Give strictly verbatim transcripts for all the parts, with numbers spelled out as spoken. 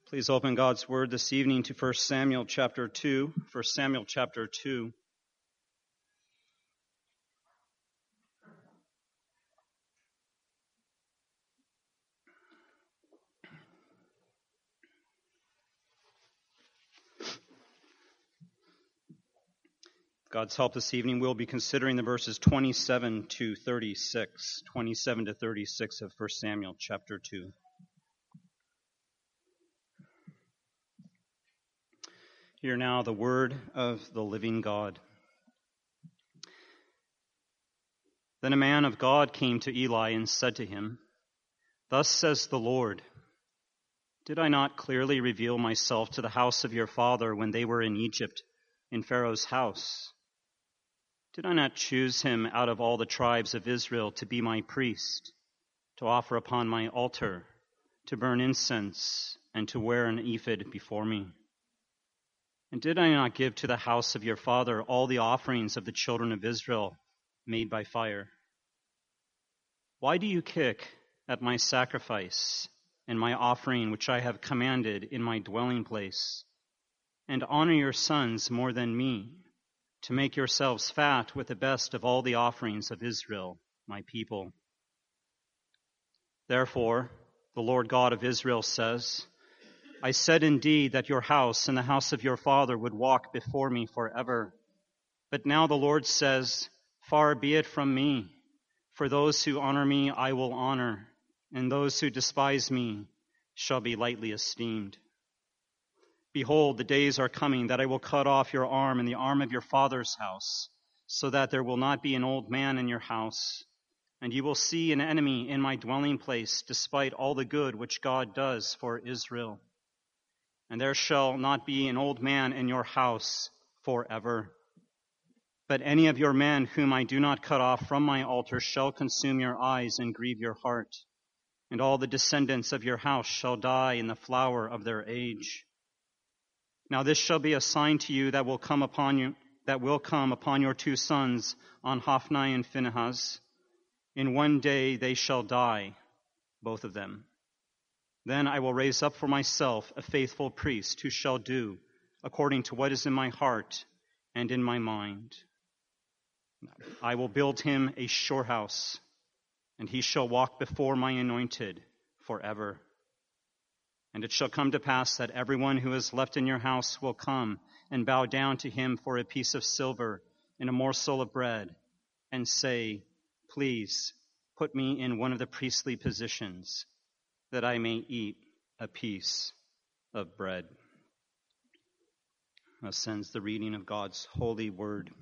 Please open God's Word this evening to First Samuel chapter two. First Samuel chapter two. With God's help this evening, we'll be considering the verses twenty-seven to thirty-six. twenty-seven to thirty-six of First Samuel chapter two. Hear now the word of the living God. Then a man of God came to Eli and said to him, "Thus says the Lord, did I not clearly reveal myself to the house of your father when they were in Egypt, in Pharaoh's house? Did I not choose him out of all the tribes of Israel to be my priest, to offer upon my altar, to burn incense, and to wear an ephod before me? And did I not give to the house of your father all the offerings of the children of Israel made by fire? Why do you kick at my sacrifice and my offering which I have commanded in my dwelling place, and honor your sons more than me, to make yourselves fat with the best of all the offerings of Israel, my people? Therefore, the Lord God of Israel says, I said indeed that your house and the house of your father would walk before me forever. But now the Lord says, far be it from me, for those who honor me I will honor, and those who despise me shall be lightly esteemed. Behold, the days are coming that I will cut off your arm and the arm of your father's house, so that there will not be an old man in your house, and you will see an enemy in my dwelling place, despite all the good which God does for Israel. And there shall not be an old man in your house forever. But any of your men whom I do not cut off from my altar shall consume your eyes and grieve your heart. And all the descendants of your house shall die in the flower of their age. Now this shall be a sign to you that will come upon you, that will come upon your two sons, on Hophni and Phinehas. In one day they shall die, both of them. Then I will raise up for myself a faithful priest who shall do according to what is in my heart and in my mind. I will build him a sure house, and he shall walk before my anointed forever. And it shall come to pass that everyone who is left in your house will come and bow down to him for a piece of silver and a morsel of bread, and say, please put me in one of the priestly positions, that I may eat a piece of bread." Thus ends the reading of God's holy word.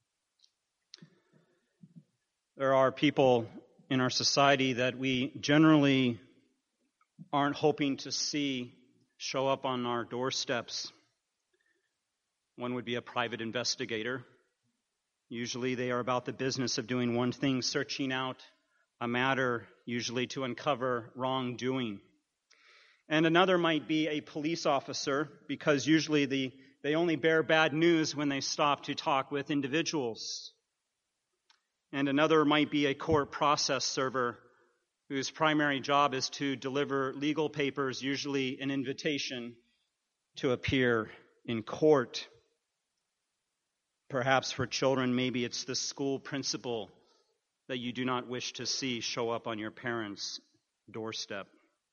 There are people in our society that we generally aren't hoping to see show up on our doorsteps. One would be a private investigator. Usually they are about the business of doing one thing, searching out a matter, usually to uncover wrongdoing. And another might be a police officer, because usually the, they only bear bad news when they stop to talk with individuals. And another might be a court process server, whose primary job is to deliver legal papers, usually an invitation to appear in court. Perhaps for children, maybe it's the school principal that you do not wish to see show up on your parents' doorstep.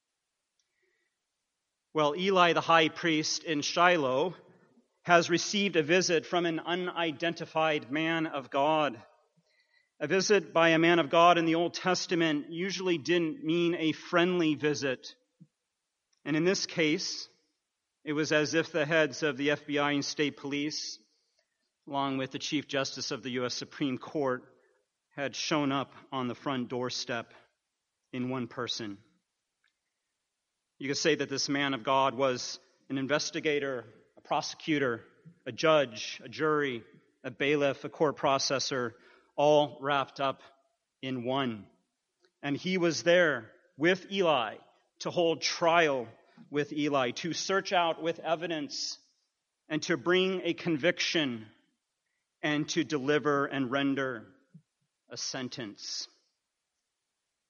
Well, Eli, the high priest in Shiloh, has received a visit from an unidentified man of God. A visit by a man of God in the Old Testament usually didn't mean a friendly visit. And in this case, it was as if the heads of the F B I and state police, along with the Chief Justice of the U S Supreme Court, had shown up on the front doorstep in one person. You could say that this man of God was an investigator, a prosecutor, a judge, a jury, a bailiff, a court processor, all wrapped up in one. And he was there with Eli to hold trial with Eli, to search out with evidence and to bring a conviction and to deliver and render a sentence.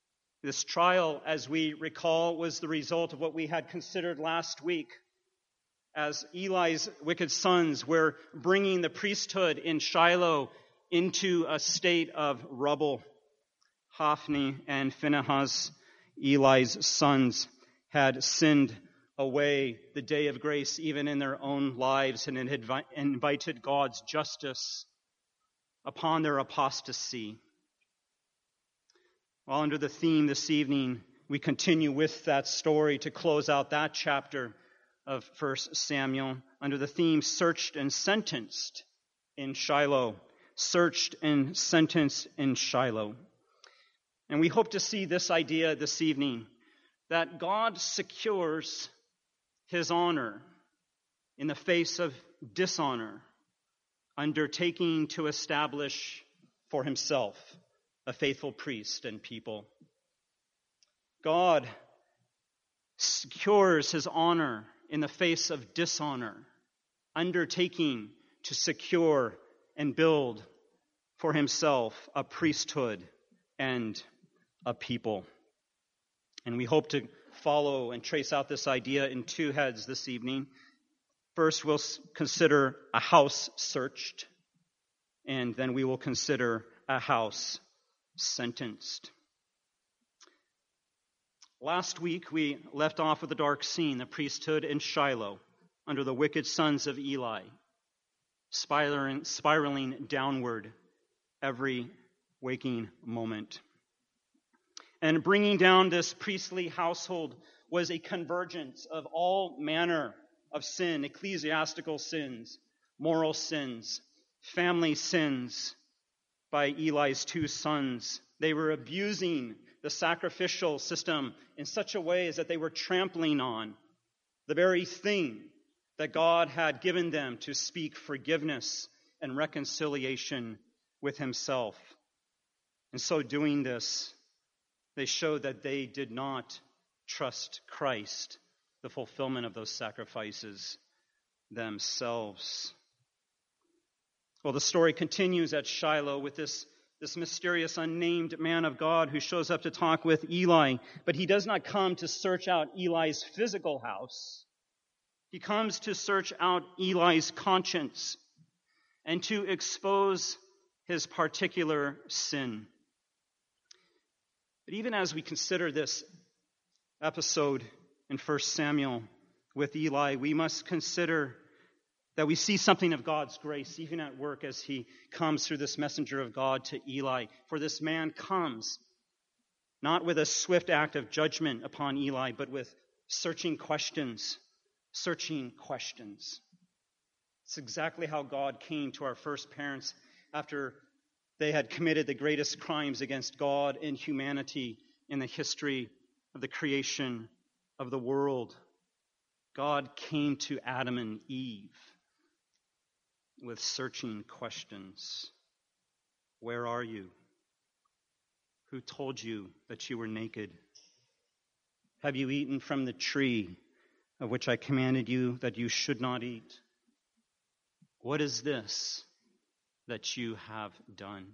This trial, as we recall, was the result of what we had considered last week, as Eli's wicked sons were bringing the priesthood in Shiloh into a state of rubble. Hophni and Phinehas, Eli's sons, had sinned away the day of grace even in their own lives and had invited God's justice upon their apostasy. Well, under the theme this evening, we continue with that story to close out that chapter of First Samuel under the theme searched and sentenced in Shiloh. Searched and sentenced in Shiloh. And we hope to see this idea this evening, that God secures his honor in the face of dishonor, undertaking to establish for himself a faithful priest and people. God secures his honor in the face of dishonor, undertaking to secure and build for himself a priesthood and a people. And we hope to follow and trace out this idea in two heads this evening. First, we'll consider a house searched, and then we will consider a house sentenced. Last week, we left off with a dark scene, the priesthood in Shiloh, under the wicked sons of Eli, spiraling, spiraling downward every waking moment. And bringing down this priestly household was a convergence of all manner of sin, ecclesiastical sins, moral sins, family sins by Eli's two sons. They were abusing the sacrificial system in such a way as that they were trampling on the very thing that God had given them to speak forgiveness and reconciliation with himself. In so doing this, they showed that they did not trust Christ, the fulfillment of those sacrifices themselves. Well, the story continues at Shiloh with this, this mysterious unnamed man of God who shows up to talk with Eli, but he does not come to search out Eli's physical house. He comes to search out Eli's conscience and to expose his particular sin. But even as we consider this episode in First Samuel with Eli, we must consider that we see something of God's grace even at work as he comes through this messenger of God to Eli. For this man comes not with a swift act of judgment upon Eli, but with searching questions, searching questions. It's exactly how God came to our first parents after they had committed the greatest crimes against God and humanity in the history of the creation of the world. God came to Adam and Eve with searching questions. Where are you? Who told you that you were naked? Have you eaten from the tree of which I commanded you that you should not eat? What is this that you have done?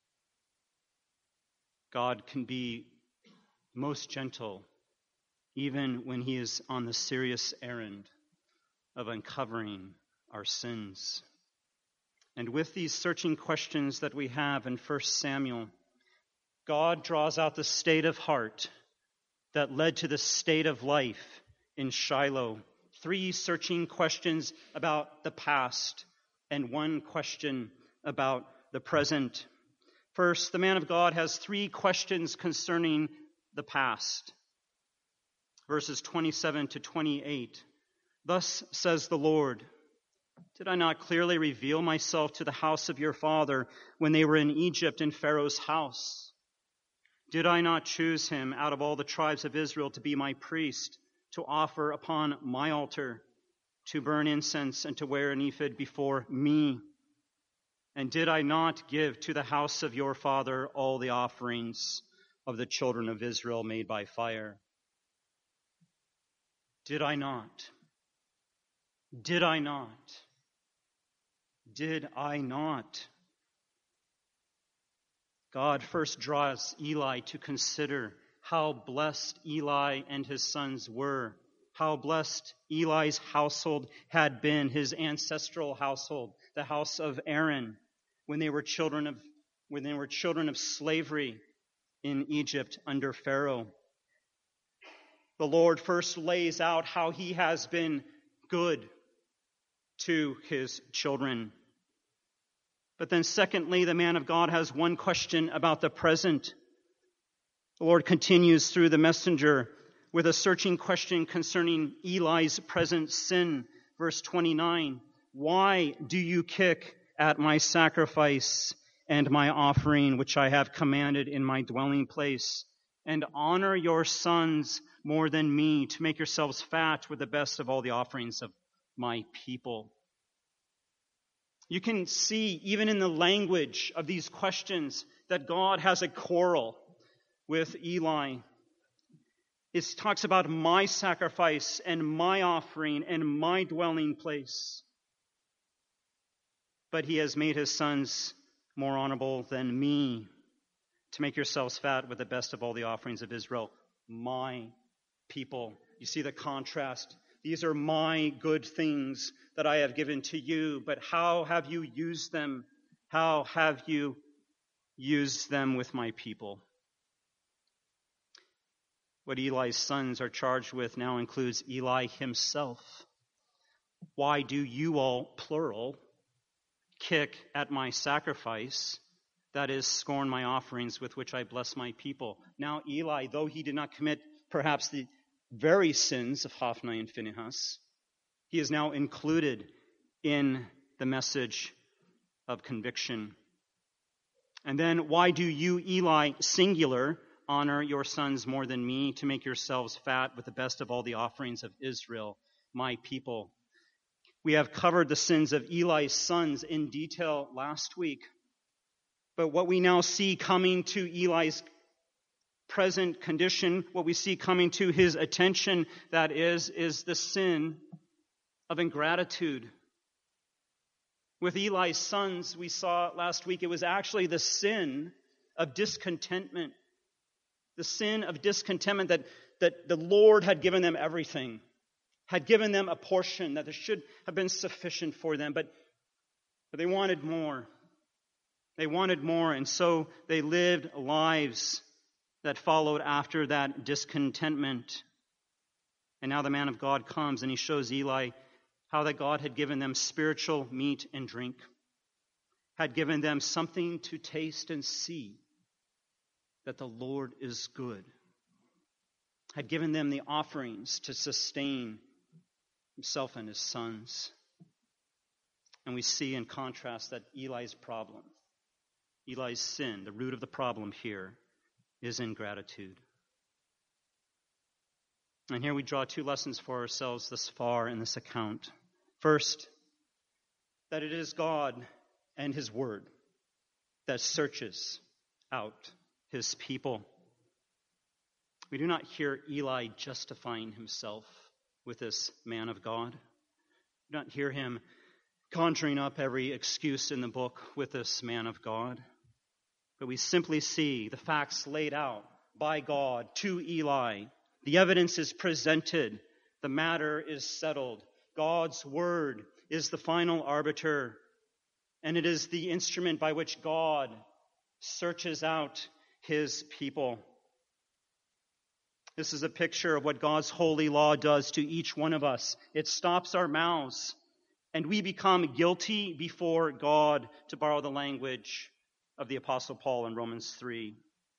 God can be most gentle even when he is on the serious errand of uncovering our sins. And with these searching questions that we have in First Samuel, God draws out the state of heart that led to the state of life in Shiloh. Three searching questions about the past and one question about the present. First, the man of God has three questions concerning the past. Verses twenty-seven to twenty-eight. Thus says the Lord, did I not clearly reveal myself to the house of your father when they were in Egypt in Pharaoh's house? Did I not choose him out of all the tribes of Israel to be my priest, to offer upon my altar, to burn incense and to wear an ephod before me? And did I not give to the house of your father all the offerings of the children of Israel made by fire? Did I not? Did I not? Did I not? God first draws Eli to consider how blessed Eli and his sons were, how blessed Eli's household had been, his ancestral household, the house of Aaron, when they were children of when they were children of slavery in Egypt under Pharaoh. The Lord first lays out how he has been good to his children. But then secondly, the man of God has one question about the present. The Lord continues through the messenger with a searching question concerning Eli's present sin. Verse twenty-nine, why do you kick at my sacrifice and my offering, which I have commanded in my dwelling place, and honor your sons more than me, to make yourselves fat with the best of all the offerings of my people? You can see, even in the language of these questions, that God has a quarrel with Eli. It talks about my sacrifice and my offering and my dwelling place. But he has made his sons more honorable than me, to make yourselves fat with the best of all the offerings of Israel, my people. You see the contrast. These are my good things that I have given to you, but how have you used them? How have you used them with my people? What Eli's sons are charged with now includes Eli himself. Why do you all, plural, kick at my sacrifice, that is, scorn my offerings with which I bless my people? Now Eli, though he did not commit perhaps the very sins of Hophni and Phinehas, he is now included in the message of conviction. And then, why do you, Eli, singular, honor your sons more than me, to make yourselves fat with the best of all the offerings of Israel, my people? We have covered the sins of Eli's sons in detail last week. But what we now see coming to Eli's present condition, what we see coming to his attention, that is, is the sin of ingratitude. With Eli's sons, we saw last week, it was actually the sin of discontentment. The sin of discontentment that, that the Lord had given them everything, had given them a portion that there should have been sufficient for them, but, but they wanted more. They wanted more, and so they lived lives that followed after that discontentment. And now the man of God comes and he shows Eli how that God had given them spiritual meat and drink, had given them something to taste and see that the Lord is good, had given them the offerings to sustain himself and his sons. And we see in contrast that Eli's problem, Eli's sin, the root of the problem here, is ingratitude. And here we draw two lessons for ourselves thus far in this account. First, that it is God and his word that searches out his people. We do not hear Eli justifying himself with this man of God. We do not hear him conjuring up every excuse in the book with this man of God. But we simply see the facts laid out by God to Eli. The evidence is presented. The matter is settled. God's word is the final arbiter, and it is the instrument by which God searches out his people. This is a picture of what God's holy law does to each one of us. It stops our mouths, and we become guilty before God, to borrow the language of the Apostle Paul in Romans three.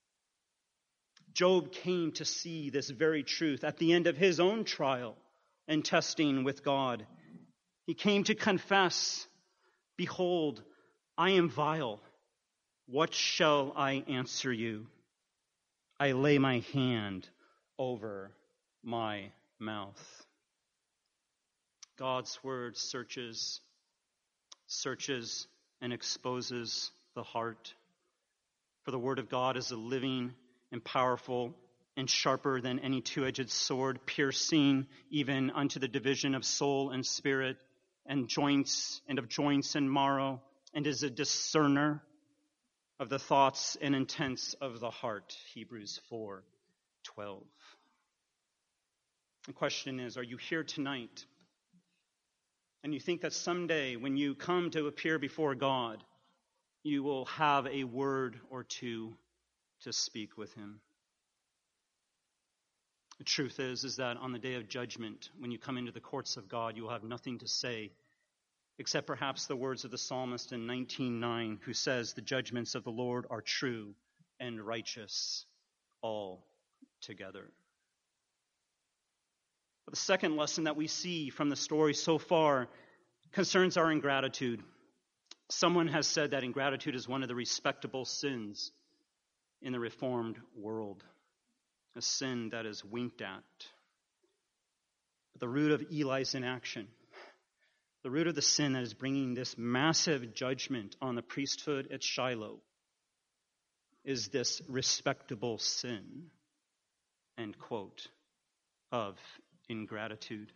Job came to see this very truth at the end of his own trial and testing with God. He came to confess, "Behold, I am vile. What shall I answer you? I lay my hand over my mouth." God's word searches, searches and exposes the heart. For the word of God is a living and powerful and sharper than any two-edged sword, piercing even unto the division of soul and spirit and joints and of joints and marrow, and is a discerner of the thoughts and intents of the heart, Hebrews four. twelve. The question is, are you here tonight and you think that someday when you come to appear before God, you will have a word or two to speak with him? The truth is, is that on the day of judgment, when you come into the courts of God, you will have nothing to say except perhaps the words of the psalmist in nineteen nine, who says, the judgments of the Lord are true and righteous altogether. But the second lesson that we see from the story so far concerns our ingratitude. Someone has said that ingratitude is one of the respectable sins in the Reformed world, a sin that is winked at. But the root of Eli's inaction, the root of the sin that is bringing this massive judgment on the priesthood at Shiloh, is this respectable sin, end quote, of ingratitude.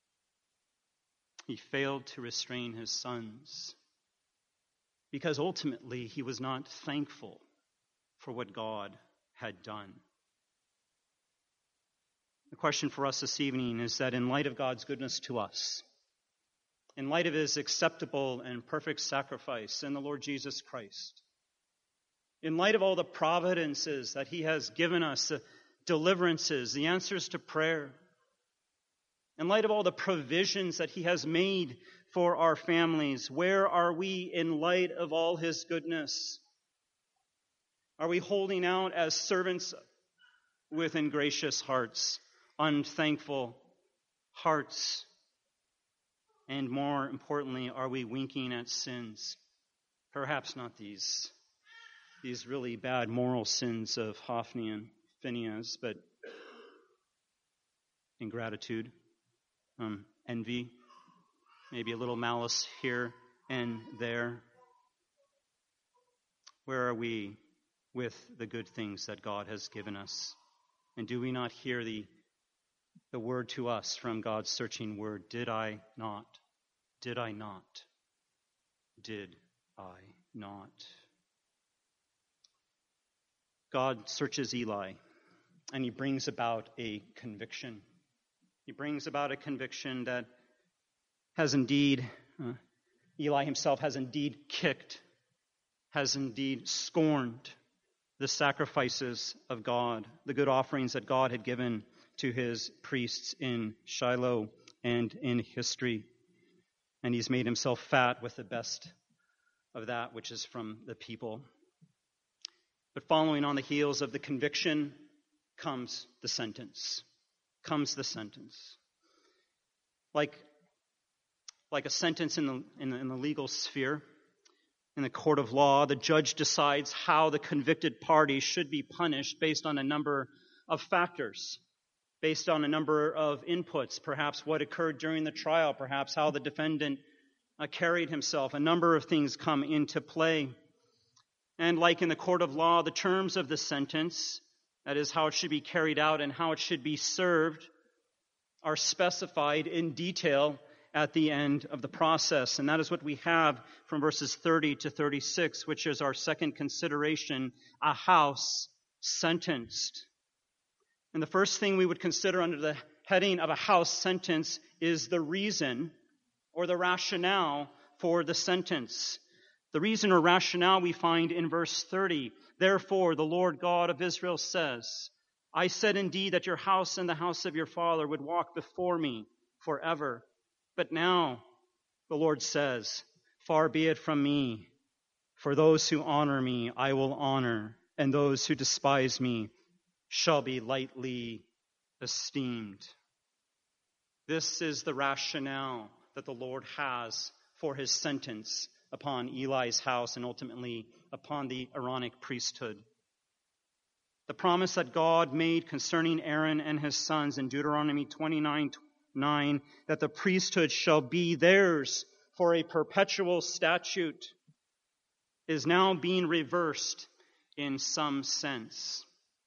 He failed to restrain his sons because ultimately he was not thankful for what God had done. The question for us this evening is that in light of God's goodness to us, in light of his acceptable and perfect sacrifice in the Lord Jesus Christ, in light of all the providences that he has given us, the deliverances, the answers to prayer, in light of all the provisions that he has made for our families, where are we in light of all his goodness? Are we holding out as servants with ingracious hearts, unthankful hearts? And more importantly, are we winking at sins? Perhaps not these, these really bad moral sins of Hophni and Phinehas, but ingratitude, um, envy, maybe a little malice here and there. Where are we with the good things that God has given us? And do we not hear the, the word to us from God's searching word? Did I not? Did I not? Did I not? God searches Eli, and he brings about a conviction. He brings about a conviction that has indeed, uh, Eli himself has indeed kicked, has indeed scorned the sacrifices of God, the good offerings that God had given to his priests in Shiloh and in history. And he's made himself fat with the best of that which is from the people. But following on the heels of the conviction comes the sentence. Comes the sentence. Like, like a sentence in the, in the in the legal sphere, in the court of law, the judge decides how the convicted party should be punished based on a number of factors, based on a number of inputs, perhaps what occurred during the trial, perhaps how the defendant uh, carried himself. A number of things come into play. And like in the court of law, the terms of the sentence, that is how it should be carried out and how it should be served, are specified in detail at the end of the process. And that is what we have from verses thirty to thirty-six, which is our second consideration, a house sentenced. And the first thing we would consider under the heading of a house sentence is the reason or the rationale for the sentence. The reason or rationale we find in verse thirty. Therefore, the Lord God of Israel says, I said indeed that your house and the house of your father would walk before me forever. But now, the Lord says, far be it from me. For those who honor me, I will honor, and those who despise me shall be lightly esteemed. This is the rationale that the Lord has for his sentence upon Eli's house and ultimately upon the Aaronic priesthood. The promise that God made concerning Aaron and his sons in Deuteronomy twenty-nine nine, that the priesthood shall be theirs for a perpetual statute, is now being reversed in some sense.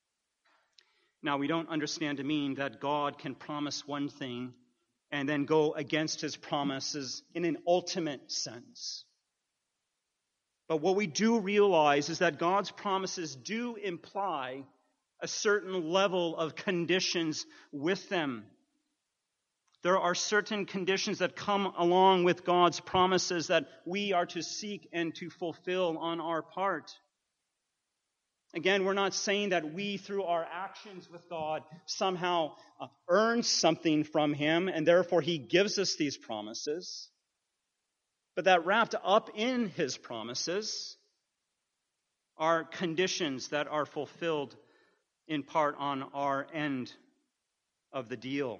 Now, we don't understand to mean that God can promise one thing and then go against his promises in an ultimate sense. But what we do realize is that God's promises do imply a certain level of conditions with them. There are certain conditions that come along with God's promises that we are to seek and to fulfill on our part. Again, we're not saying that we, through our actions with God, somehow uh, earn something from Him, and therefore He gives us these promises. But that wrapped up in His promises are conditions that are fulfilled in part on our end of the deal.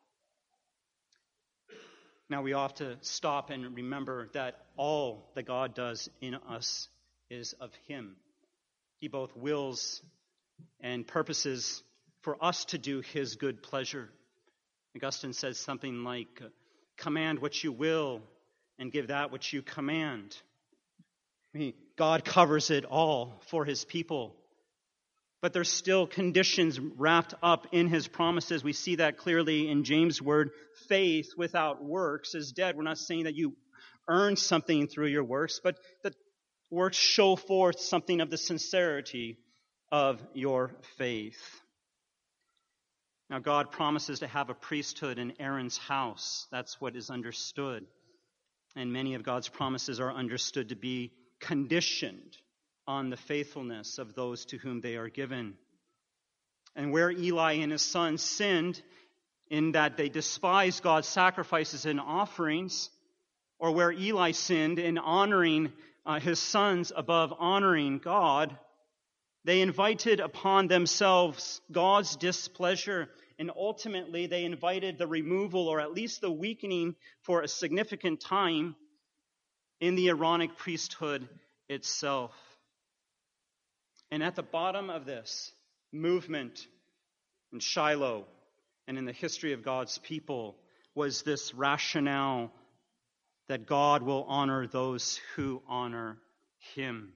Now we ought to stop and remember that all that God does in us is of Him. He both wills and purposes for us to do His good pleasure. Augustine says something like, command what you will and give that which you command. I mean, God covers it all for His people. But there's still conditions wrapped up in His promises. We see that clearly in James' word, faith without works is dead. We're not saying that you earn something through your works, but that works show forth something of the sincerity of your faith. Now, God promises to have a priesthood in Aaron's house. That's what is understood. And many of God's promises are understood to be conditioned on the faithfulness of those to whom they are given. And where Eli and his sons sinned in that they despised God's sacrifices and offerings, or where Eli sinned in honoring uh, his sons above honoring God, they invited upon themselves God's displeasure, and ultimately they invited the removal, or at least the weakening for a significant time, in the Aaronic priesthood itself. And at the bottom of this movement in Shiloh and in the history of God's people was this rationale that God will honor those who honor Him.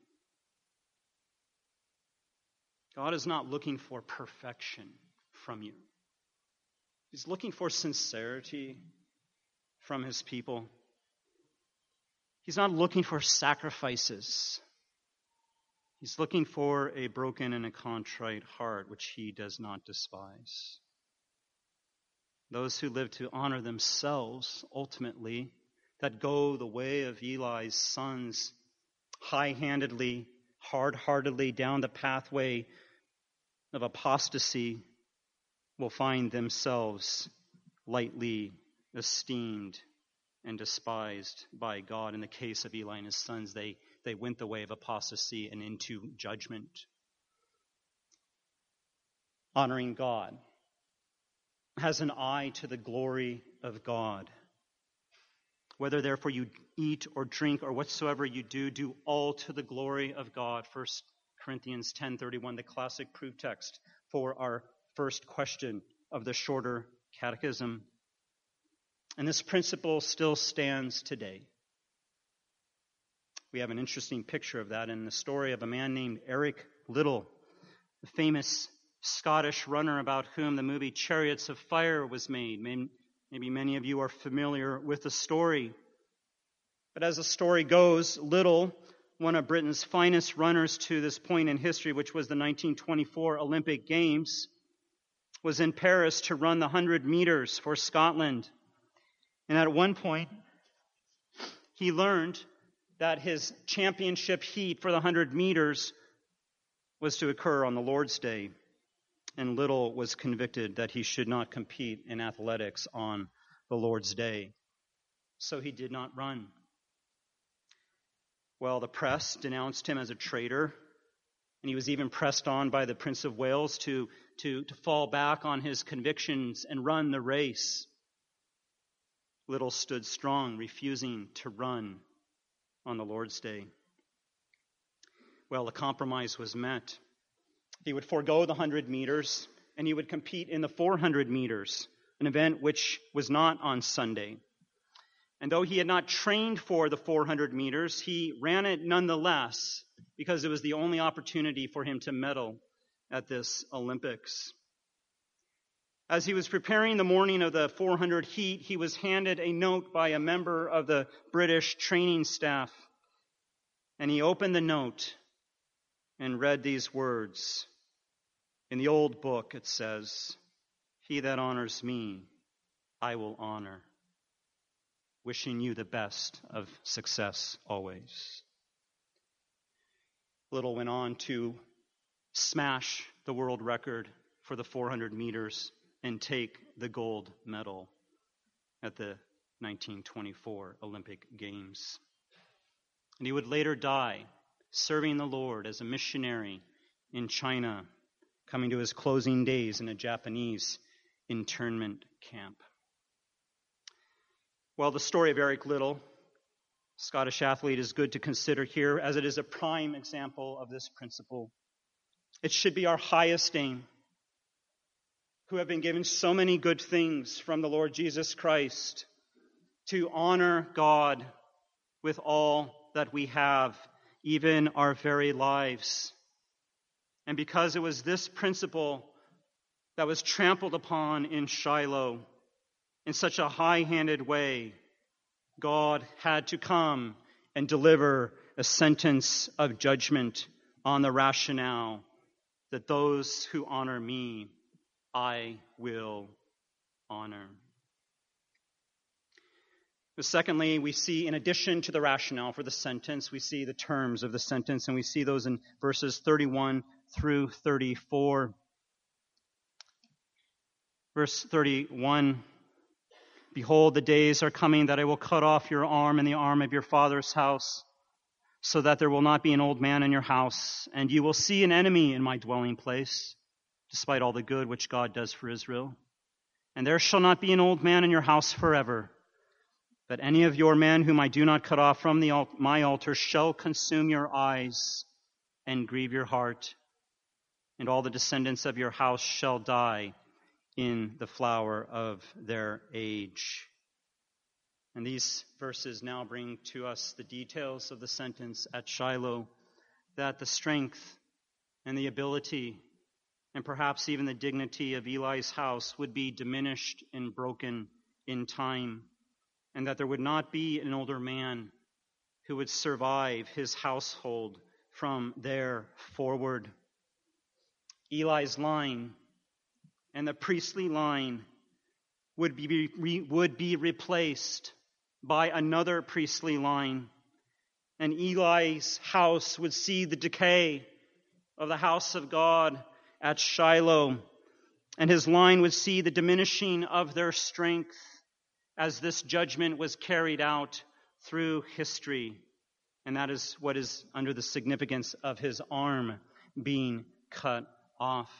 God is not looking for perfection from you. He's looking for sincerity from His people. He's not looking for sacrifices. He's looking for a broken and a contrite heart, which He does not despise. Those who live to honor themselves, ultimately, that go the way of Eli's sons, high-handedly, hard-heartedly down the pathway of apostasy, will find themselves lightly esteemed and despised by God. In the case of Eli and his sons, they, they went the way of apostasy and into judgment. Honoring God has an eye to the glory of God. Whether therefore you eat or drink or whatsoever you do, do all to the glory of God. First Corinthians ten thirty-one, the classic proof text for our first question of the shorter catechism. And this principle still stands today. We have an interesting picture of that in the story of a man named Eric Liddell, the famous Scottish runner about whom the movie Chariots of Fire was made. Maybe many of you are familiar with the story. But as the story goes, Liddell, one of Britain's finest runners to this point in history, which was the nineteen twenty-four Olympic Games, was in Paris to run the one hundred meters for Scotland. And at one point, he learned that his championship heat for the one hundred meters was to occur on the Lord's Day. And Liddell was convicted that he should not compete in athletics on the Lord's Day. So he did not run. Well, the press denounced him as a traitor, and he was even pressed on by the Prince of Wales to, to, to fall back on his convictions and run the race. Liddell stood strong, refusing to run on the Lord's Day. Well, the compromise was met. He would forego the one hundred meters, and he would compete in the four hundred meters, an event which was not on Sunday. And though he had not trained for the four hundred meters, he ran it nonetheless because it was the only opportunity for him to medal at this Olympics. As he was preparing the morning of the four hundred heat, he was handed a note by a member of the British training staff. And he opened the note and read these words: In the old book it says, "He that honors me, I will honor." Wishing you the best of success always. Little went on to smash the world record for the four hundred meters and take the gold medal at the nineteen twenty-four Olympic Games. And he would later die serving the Lord as a missionary in China, coming to his closing days in a Japanese internment camp. Well, the story of Eric Liddell, Scottish athlete, is good to consider here, as it is a prime example of this principle. It should be our highest aim, who have been given so many good things from the Lord Jesus Christ, to honor God with all that we have, even our very lives. And because it was this principle that was trampled upon in Shiloh in such a high-handed way, God had to come and deliver a sentence of judgment on the rationale that those who honor me, I will honor. But secondly, we see, in addition to the rationale for the sentence, we see the terms of the sentence, and we see those in verses thirty-one through thirty-four. Verse thirty-one, "Behold, the days are coming that I will cut off your arm and the arm of your father's house, so that there will not be an old man in your house, and you will see an enemy in my dwelling place, despite all the good which God does for Israel. And there shall not be an old man in your house forever, but any of your men whom I do not cut off from the, my altar shall consume your eyes and grieve your heart, and all the descendants of your house shall die in the flower of their age." And these verses now bring to us the details of the sentence at Shiloh, that the strength and the ability and perhaps even the dignity of Eli's house would be diminished and broken in time, and that there would not be an older man who would survive his household from there forward. Eli's line and the priestly line would be, re, would be replaced by another priestly line, and Eli's house would see the decay of the house of God at Shiloh, and his line would see the diminishing of their strength as this judgment was carried out through history. And that is what is under the significance of his arm being cut off.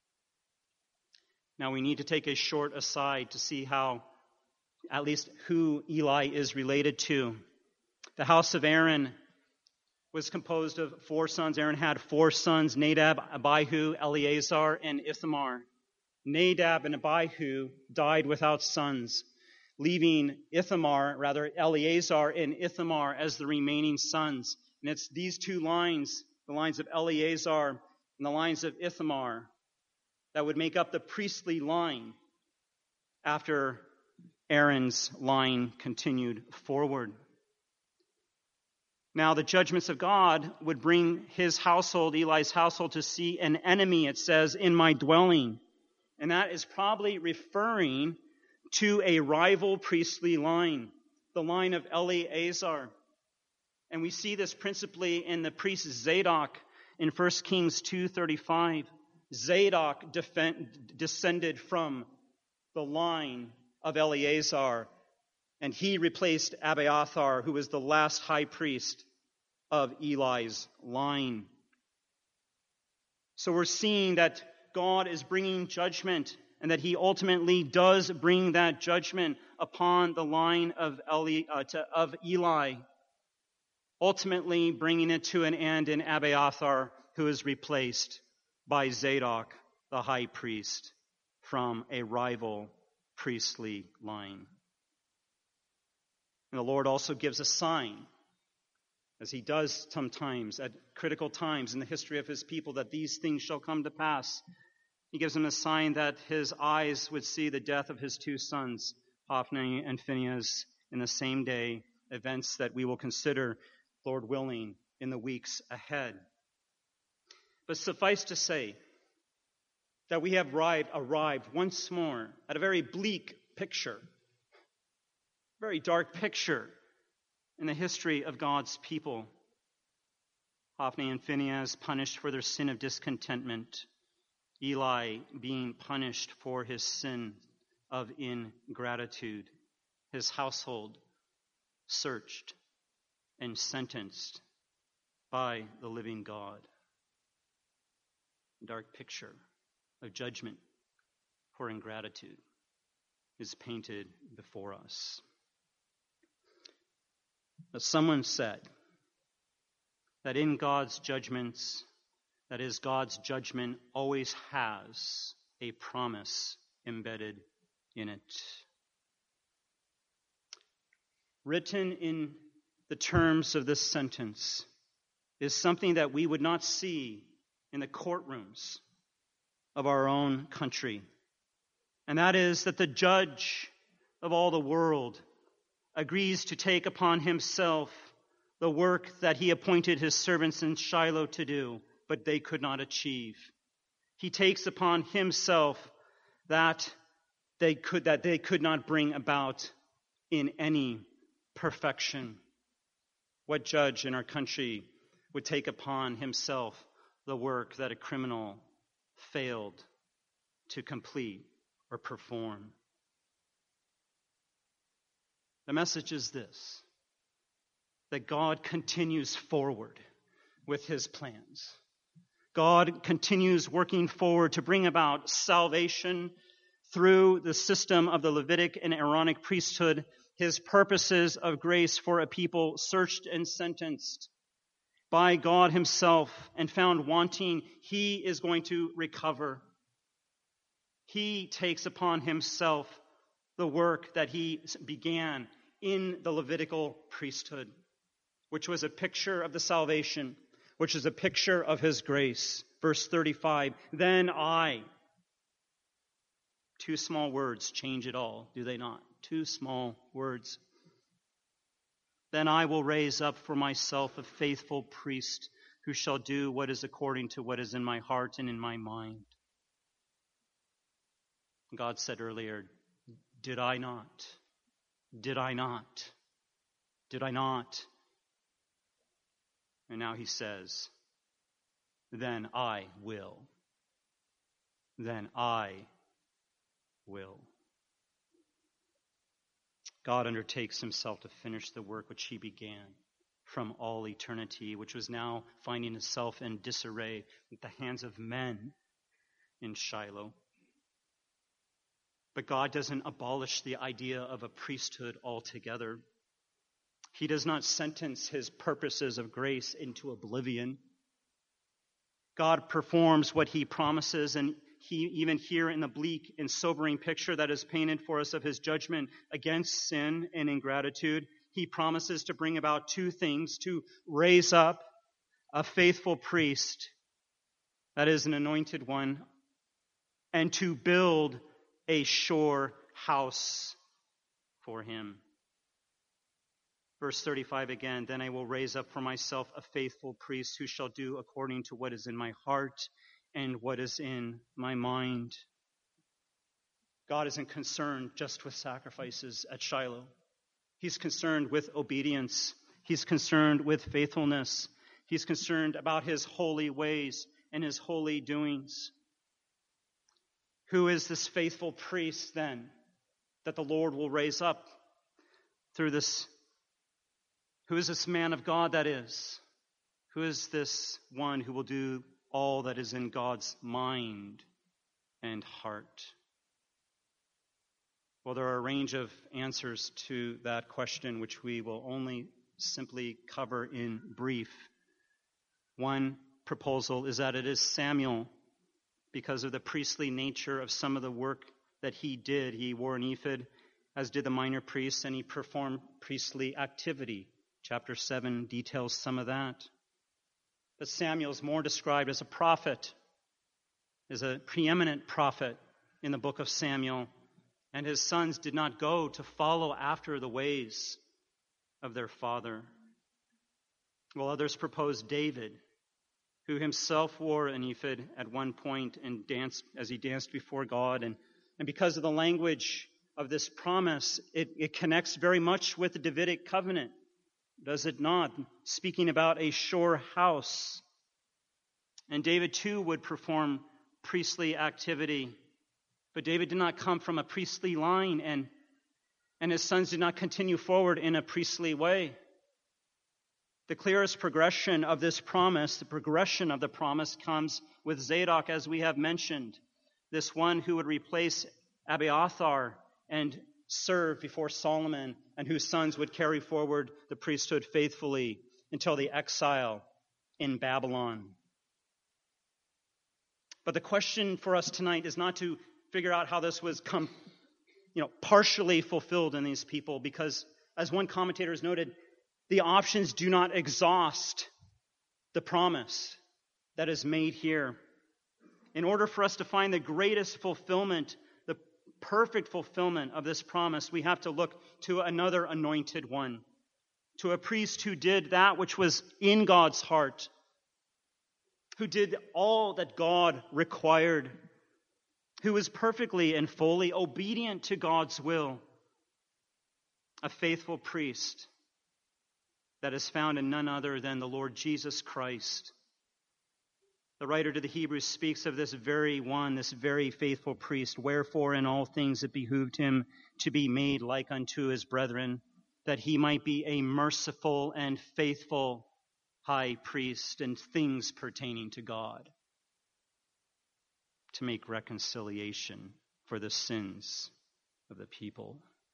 Now we need to take a short aside to see how, at least who Eli is related to. The house of Aaron was composed of four sons. Aaron had four sons, Nadab, Abihu, Eleazar, and Ithamar. Nadab and Abihu died without sons, leaving Ithamar, rather Eleazar and Ithamar as the remaining sons. And it's these two lines, the lines of Eleazar and the lines of Ithamar, that would make up the priestly line after Aaron's line continued forward. Now, the judgments of God would bring his household, Eli's household, to see an enemy, it says, in my dwelling. And that is probably referring to a rival priestly line, the line of Eleazar. And we see this principally in the priest Zadok in First Kings two thirty-five. Zadok defend, descended from the line of Eleazar, and he replaced Abiathar, who was the last high priest of Eli's line. So we're seeing that God is bringing judgment, and that he ultimately does bring that judgment upon the line of Eli, uh, to, of Eli, ultimately bringing it to an end in Abiathar, who is replaced by Zadok, the high priest, from a rival priestly line. And the Lord also gives a sign, as he does sometimes at critical times in the history of his people, that these things shall come to pass. He gives him a sign that his eyes would see the death of his two sons, Hophni and Phinehas, in the same day, events that we will consider, Lord willing, in the weeks ahead. But suffice to say that we have arrived, arrived once more at a very bleak picture, very dark picture in the history of God's people. Hophni and Phinehas punished for their sin of discontentment. Eli being punished for his sin of ingratitude. His household searched and sentenced by the living God. Dark picture of judgment for ingratitude is painted before us. But someone said that in God's judgments, that is, God's judgment always has a promise embedded in it. Written in the terms of this sentence is something that we would not see in the courtrooms of our own country. And that is that the judge of all the world agrees to take upon himself the work that he appointed his servants in Shiloh to do, but they could not achieve. He takes upon himself that they could that they could not bring about in any perfection. What judge in our country would take upon himself the work that a criminal failed to complete or perform? The message is this: that God continues forward with his plans. God continues working forward to bring about salvation through the system of the Levitic and Aaronic priesthood, his purposes of grace for a people searched and sentenced by God himself and found wanting. He is going to recover. He takes upon himself the work that he began in the Levitical priesthood, which was a picture of the salvation, which is a picture of his grace. Verse thirty-five, then I. Two small words change it all, do they not? Two small words. Then I will raise up for myself a faithful priest who shall do what is according to what is in my heart and in my mind. God said earlier, did I not? Did I not? Did I not? And now he says, then I will. Then I will. God undertakes himself to finish the work which he began from all eternity, which was now finding itself in disarray at the hands of men in Shiloh. But God doesn't abolish the idea of a priesthood altogether. He does not sentence his purposes of grace into oblivion. God performs what he promises, and he, even here in the bleak and sobering picture that is painted for us of his judgment against sin and ingratitude, he promises to bring about two things: to raise up a faithful priest, that is an anointed one, and to build a sure house for him. Verse thirty-five again, then I will raise up for myself a faithful priest who shall do according to what is in my heart and what is in my mind. God isn't concerned just with sacrifices at Shiloh. He's concerned with obedience. He's concerned with faithfulness. He's concerned about his holy ways and his holy doings. Who is this faithful priest then that the Lord will raise up through this? Who is this man of God that is? Who is this one who will do all that is in God's mind and heart? Well, there are a range of answers to that question, which we will only simply cover in brief. One proposal is that it is Samuel, because of the priestly nature of some of the work that he did. He wore an ephod, as did the minor priests, and he performed priestly activity. Chapter seven details some of that. But Samuel is more described as a prophet, as a preeminent prophet in the book of Samuel. And his sons did not go to follow after the ways of their father. While others propose David, who himself wore an ephod at one point and danced as he danced before God. And, and because of the language of this promise, it, it connects very much with the Davidic covenant, does it not? Speaking about a sure house. And David too would perform priestly activity. But David did not come from a priestly line, and, and his sons did not continue forward in a priestly way. The clearest progression of this promise, the progression of the promise, comes with Zadok, as we have mentioned, this one who would replace Abiathar and serve before Solomon, and whose sons would carry forward the priesthood faithfully until the exile in Babylon. But the question for us tonight is not to figure out how this was come, you know, partially fulfilled in these people, because as one commentator has noted, the options do not exhaust the promise that is made here. In order for us to find the greatest fulfillment, the perfect fulfillment of this promise, we have to look to another anointed one, to a priest who did that which was in God's heart, who did all that God required, who was perfectly and fully obedient to God's will, a faithful priest that is found in none other than the Lord Jesus Christ. The writer to the Hebrews speaks of this very one, this very faithful priest. Wherefore in all things it behooved him to be made like unto his brethren, that he might be a merciful and faithful high priest in things pertaining to God, to make reconciliation for the sins of the people.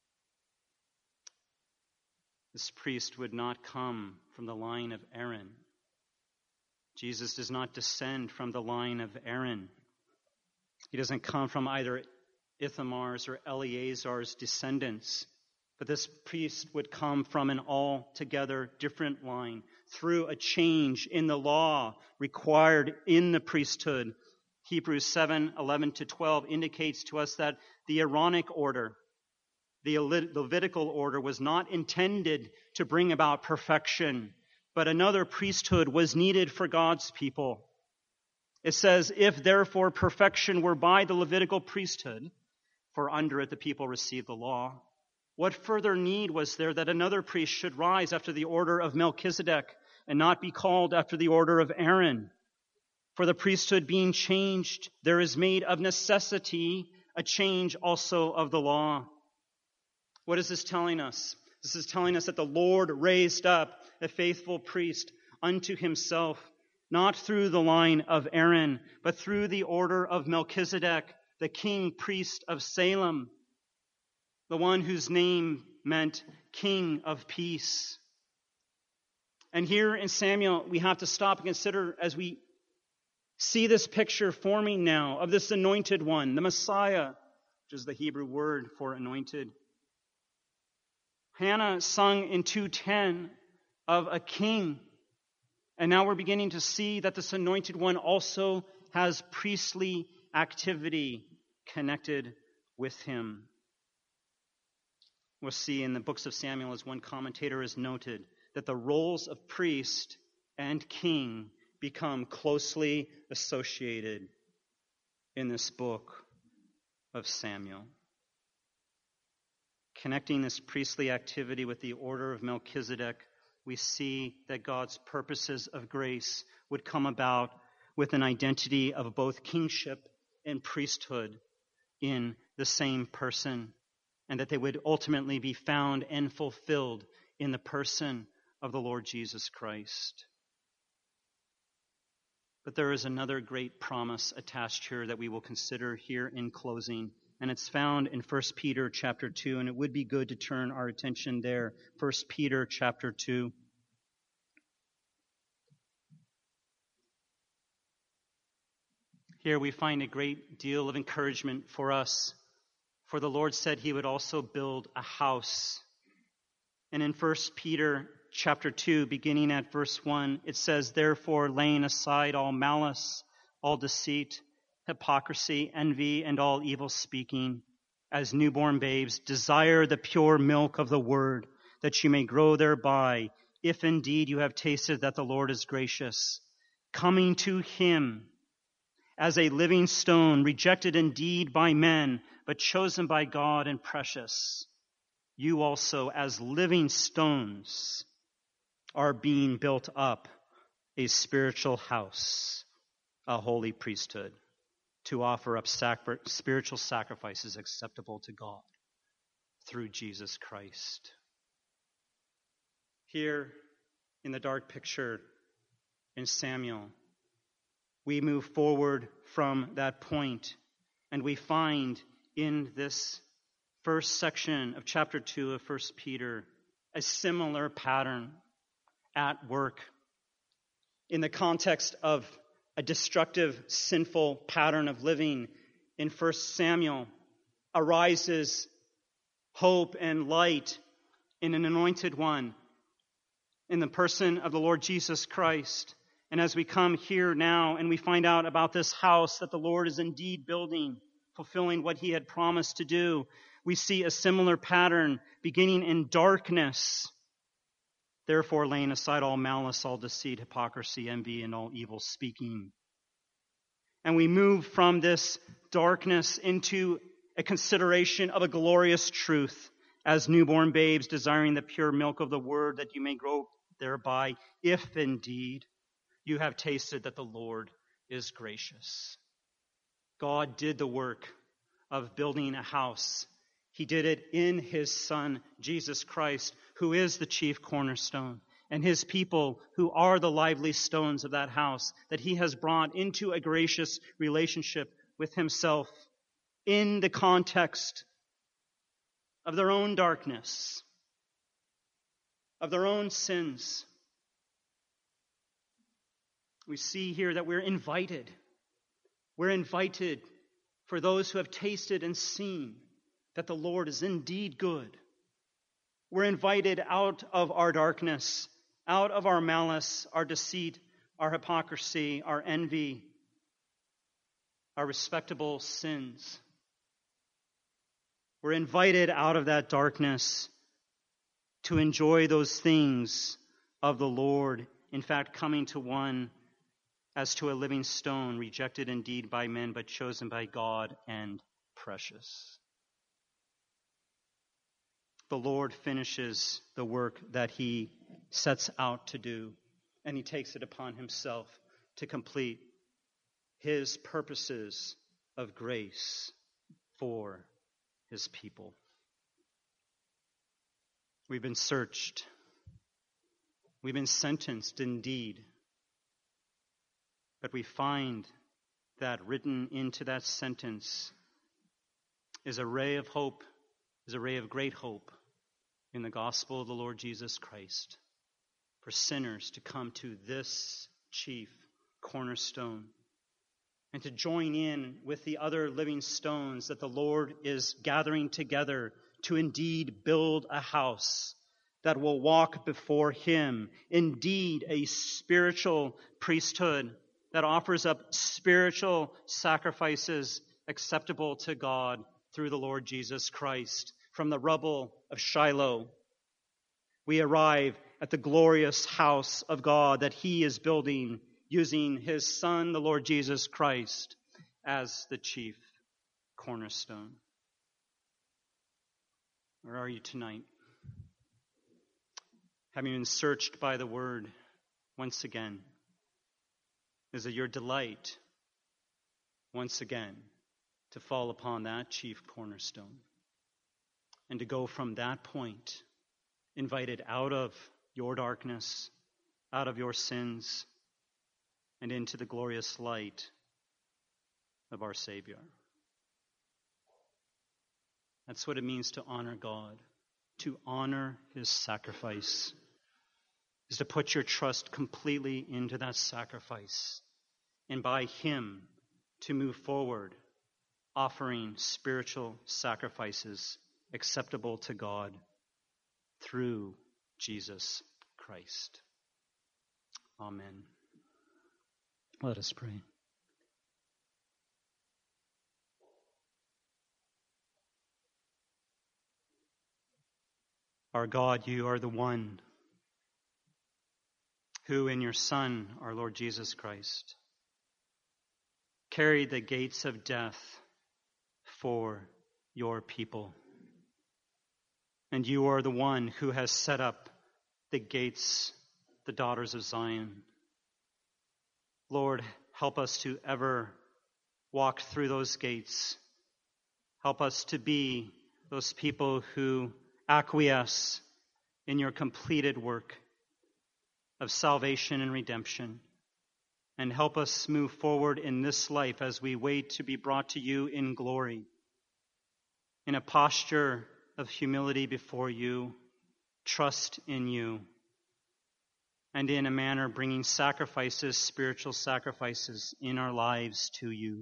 This priest would not come from the line of Aaron. Jesus does not descend from the line of Aaron. He doesn't come from either Ithamar's or Eleazar's descendants. But this priest would come from an altogether different line, through a change in the law required in the priesthood. Hebrews seven, eleven to twelve indicates to us that the Aaronic order, the Levitical order, was not intended to bring about perfection, but another priesthood was needed for God's people. It says, if therefore perfection were by the Levitical priesthood, for under it the people received the law, what further need was there that another priest should rise after the order of Melchizedek and not be called after the order of Aaron? For the priesthood being changed, there is made of necessity a change also of the law. What is this telling us? This is telling us that the Lord raised up a faithful priest unto himself, not through the line of Aaron, but through the order of Melchizedek, the king priest of Salem, the one whose name meant King of Peace. And here in Samuel, we have to stop and consider, as we see this picture forming now of this anointed one, the Messiah, which is the Hebrew word for anointed. Hannah sung in two ten of a king. And now we're beginning to see that this anointed one also has priestly activity connected with him. We'll see in the books of Samuel, as one commentator has noted, that the roles of priest and king become closely associated in this book of Samuel. Connecting this priestly activity with the order of Melchizedek, we see that God's purposes of grace would come about with an identity of both kingship and priesthood in the same person, and that they would ultimately be found and fulfilled in the person of the Lord Jesus Christ. But there is another great promise attached here that we will consider here in closing, and it's found in First Peter chapter two, and it would be good to turn our attention there. First Peter chapter two. Here we find a great deal of encouragement for us, for the Lord said he would also build a house. And in First Peter chapter two, beginning at verse one, it says, therefore, laying aside all malice, all deceit, hypocrisy, envy, and all evil speaking, as newborn babes, desire the pure milk of the word, that you may grow thereby, if indeed you have tasted that the Lord is gracious. coming to him as a living stone, rejected indeed by men, but chosen by God and precious. You also, as living stones, are being built up a spiritual house, a holy priesthood, to offer up sacri- spiritual sacrifices acceptable to God through Jesus Christ. Here in the dark picture in Samuel, we move forward from that point, and we find in this first section of chapter two of First Peter a similar pattern at work. In the context of a destructive, sinful pattern of living in First Samuel, arises hope and light in an anointed one, in the person of the Lord Jesus Christ. And as we come here now and we find out about this house that the Lord is indeed building, fulfilling what he had promised to do, we see a similar pattern beginning in darkness. Therefore, laying aside all malice, all deceit, hypocrisy, envy, and all evil speaking. And we move from this darkness into a consideration of a glorious truth, as newborn babes desiring the pure milk of the word, that you may grow thereby, if indeed you have tasted that the Lord is gracious. God did the work of building a house. He did it in his Son, Jesus Christ, who is the chief cornerstone, and his people who are the lively stones of that house that he has brought into a gracious relationship with himself in the context of their own darkness, of their own sins. We see here that we're invited. We're invited for those who have tasted and seen that the Lord is indeed good. We're invited out of our darkness, out of our malice, our deceit, our hypocrisy, our envy, our respectable sins. We're invited out of that darkness to enjoy those things of the Lord, in fact, coming to one as to a living stone, rejected indeed by men, but chosen by God and precious. The Lord finishes the work that he sets out to do, and he takes it upon himself to complete his purposes of grace for his people. We've been searched. We've been sentenced indeed. But we find that written into that sentence is a ray of hope, is a ray of great hope in the gospel of the Lord Jesus Christ for sinners to come to this chief cornerstone and to join in with the other living stones that the Lord is gathering together to indeed build a house that will walk before him, indeed a spiritual priesthood that offers up spiritual sacrifices acceptable to God through the Lord Jesus Christ. From the rubble of Shiloh, we arrive at the glorious house of God that he is building using his Son, the Lord Jesus Christ, as the chief cornerstone. Where are you tonight? Having been searched by the word once again, is it your delight once again to fall upon that chief cornerstone and to go from that point, invited out of your darkness, out of your sins, and into the glorious light of our Savior? That's what it means to honor God, to honor his sacrifice, is to put your trust completely into that sacrifice, and by him to move forward, offering spiritual sacrifices acceptable to God through Jesus Christ. Amen. Let us pray. Our God, you are the one who in your Son, our Lord Jesus Christ, carried the gates of death for your people. And you are the one who has set up the gates, the daughters of Zion. Lord, help us to ever walk through those gates. Help us to be those people who acquiesce in your completed work of salvation and redemption. And help us move forward in this life as we wait to be brought to you in glory, in a posture of humility before you, trust in you, and in a manner bringing sacrifices, spiritual sacrifices in our lives to you.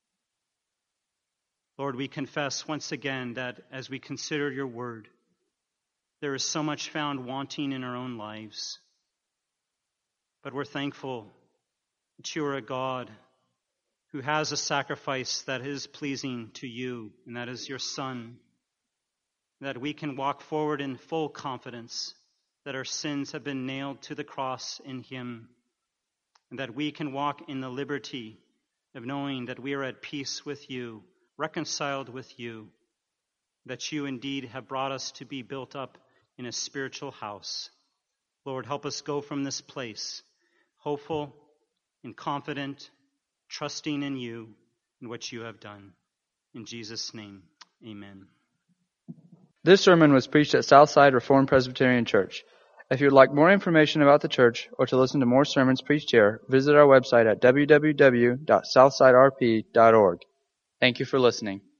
Lord, we confess once again that as we consider your word, there is so much found wanting in our own lives. But we're thankful that you are a God who has a sacrifice that is pleasing to you, and that is your Son, that we can walk forward in full confidence that our sins have been nailed to the cross in him, and that we can walk in the liberty of knowing that we are at peace with you, reconciled with you, that you indeed have brought us to be built up in a spiritual house. Lord, help us go from this place hopeful and confident, trusting in you and what you have done. In Jesus' name, amen. This sermon was preached at Southside Reformed Presbyterian Church. If you would like more information about the church or to listen to more sermons preached here, visit our website at w w w dot southside r p dot org. Thank you for listening.